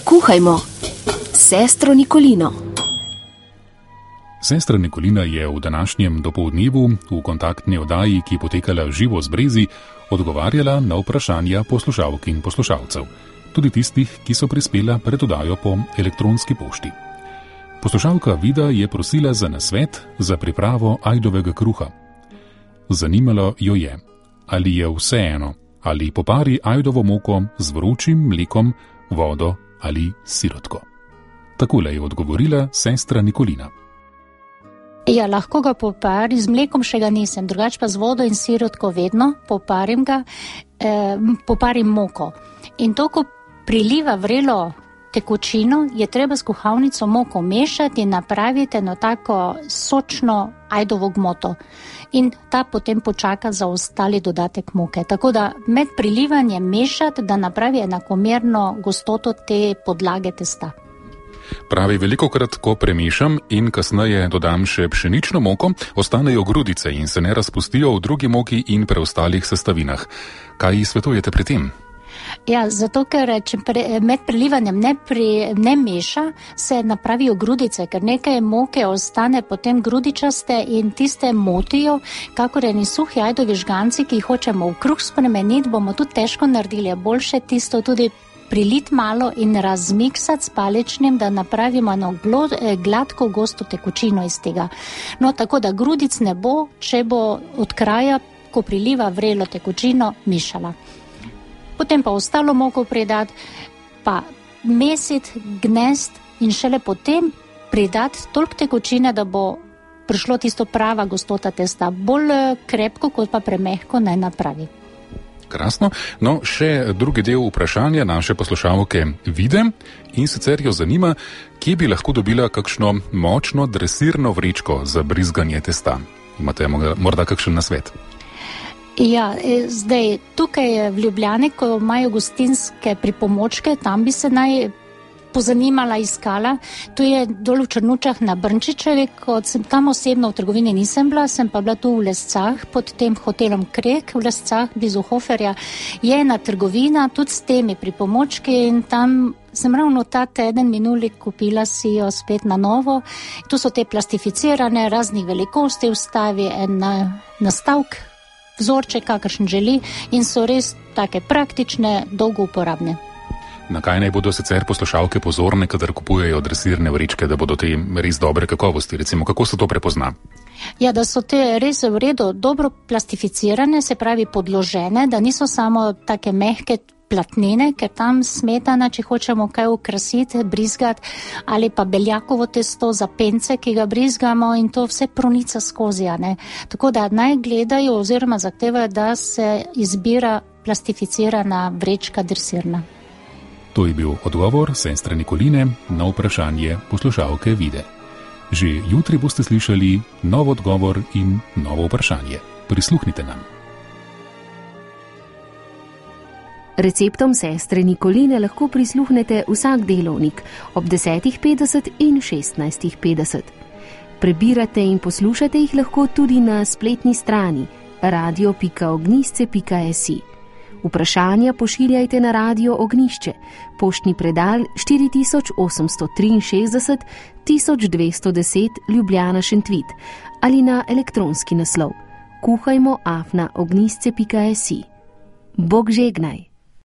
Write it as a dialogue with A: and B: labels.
A: Kuhajmo, sestro Nikolino.
B: Sestra Nikolina je v današnjem dopoldnevu v kontaktni oddaji, ki je potekala živo z Brezi, odgovarjala na vprašanja poslušalk in poslušalcev, tudi tistih, ki so prispela pred oddajo po elektronski pošti. Poslušalka Vida je prosila za nasvet za pripravo ajdovega kruha. Zanimalo jo je, ali je vseeno, ali popari ajdovo moko z vročim mlekom, vodo ali sirotko. Takole je odgovorila sestra Nikolina.
C: Ja, lahko ga popari, z mlekom še ga nisem, drugače pa z vodo in sirotko vedno poparim ga, poparim moko. In to, ko priliva vrelo tekočino, je treba s kuhalnico moko mešati in napraviti eno tako sočno ajdovo gmoto. In ta potem počaka za ostali dodatek moke. Tako da med prilivanjem mešati, da napravi enakomerno gostoto te podlage testa.
B: Pravi, velikokrat, ko premešam in kasneje dodam še pšenično moko, ostanejo grudice in se ne razpustijo v drugi moki in preostalih sestavinah. Kaj svetujete pri tem?
C: Ja, zato ker če med prelivanjem ne meša, se napravijo grudice, ker nekaj moke ostane potem grudičaste in tiste motijo, kakor eni suhi ajdovi žganci, ki jih hočemo v kruh spremeniti, bomo tudi težko naredili. Boljše tisto tudi prilit malo in razmiksati s paličnim, da napravimo eno gladko gosto tekočino iz tega. No, tako da grudic ne bo, če bo od kraja, ko priliva vrelo tekočino, mešala. Potem pa ostalo moko pridati, pa mesiti, gnesti in šele potem pridati toliko tekočine, da bo prišlo tisto prava gostota testa. Bolj krepko, kot pa premehko naj napravi.
B: Krasno. No, še drugi del vprašanja naše poslušalke Vide, in sicer jo zanima, kje bi lahko dobila kakšno močno dresirno vrečko za brizganje testa. Imate morda kakšen nasvet?
C: Ja, zdaj, tukaj v Ljubljani, ko imajo gostinske pripomočke, tam bi se naj pozanimala, iskala. Tu je dol v Črnučah na Brnčičevi, kot sem tam osebno v trgovini nisem bila, sem pa bila tu v Lescah, pod tem hotelom Krek v Lescah, blizu Hoferja. Je ena trgovina tudi s temi pripomočki in tam sem ravno ta teden minuli kupila si jo spet na novo. Tu so te plastificirane, raznih velikosti, vstavi en nastavk, vzorček, kakršen želi, in so res take praktične, dolgo uporabne.
B: Na kaj naj bodo sicer poslušalke pozorne, kadar kupujejo dresirne vrečke, da bodo te res dobre kakovosti? Recimo, kako se to prepozna?
C: Ja, da so te res v redu, dobro plastificirane, se pravi podložene, da niso samo take mehke platnine, ker tam smetana, če hočemo kaj okrasiti, brizgati, ali pa beljakovo testo za pence, ki ga brizgamo, in to vse pronica skozi, ne. Tako da naj gledajo oziroma zahtevajo, da se izbira plastificirana vrečka dresirna.
B: To je bil odgovor sestre Nikoline na vprašanje poslušalke Vide. Že jutri boste slišali nov odgovor in novo vprašanje. Prisluhnite nam.
A: Receptom sestre Nikoline lahko prisluhnete vsak delovnik ob 10.50 in 16.50. Prebirate in poslušate jih lahko tudi na spletni strani radio.ognisce.si. Vprašanja pošiljajte na Radio Ognjišče, poštni predal 4863 1210 Ljubljana Šentvit ali na elektronski naslov kuhajmo@ognisce.si. Bog žegnaj!